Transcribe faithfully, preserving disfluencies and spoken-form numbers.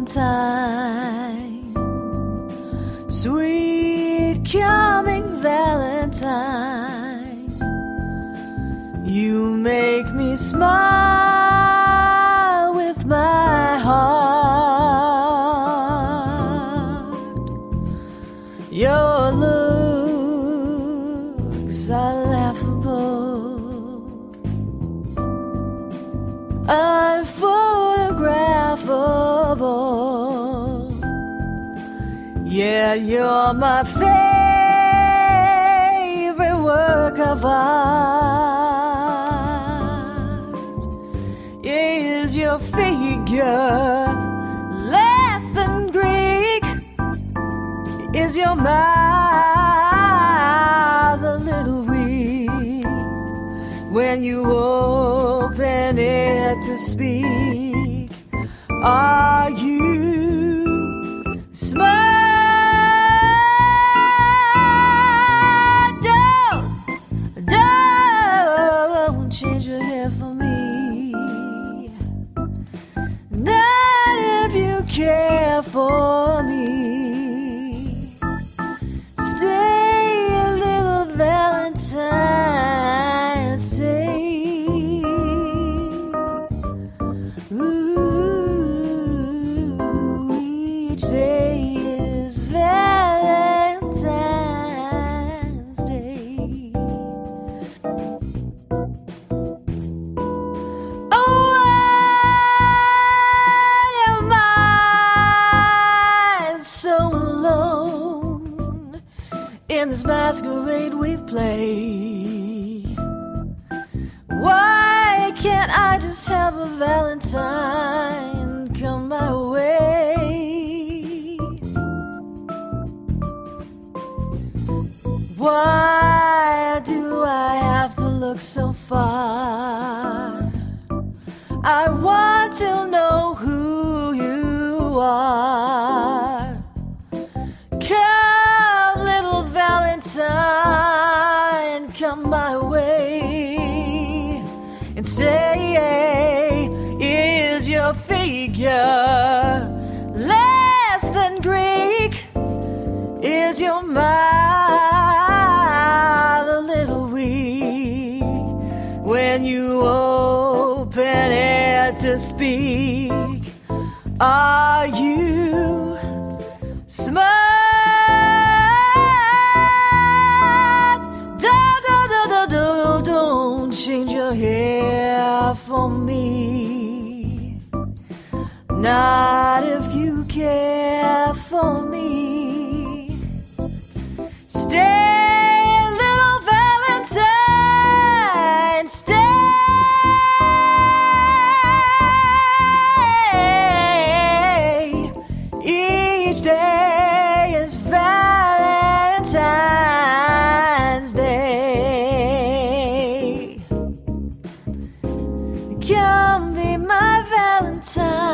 Valentine, sweet coming Valentine, you make me smile with my heart. Your looks are laughable, unphotographable, yet you're my favorite work of art. Is your figure less than Greek? Is your mouth a little weak when you open it to speak? Are you smart? Don't, don't change your hair for me, not if you care for me. Stay a little Valentine's Day. Ooh, each day is Valentine's Day. Oh, why am I so alone in this masquerade we play? Why can't I just have a Valentine come my way? Why do I have to look so far? I want to know who you are. Come, little Valentine, come my way and say, is your figure less than Greek? Is your mouth a little weak when you open it to speak? Are you smart? Don't, don't, don't, don't, don't, don't change your hair for me, not if you care for me. Stay, little Valentine, stay. Each day is Valentine's Day. Come be my Valentine.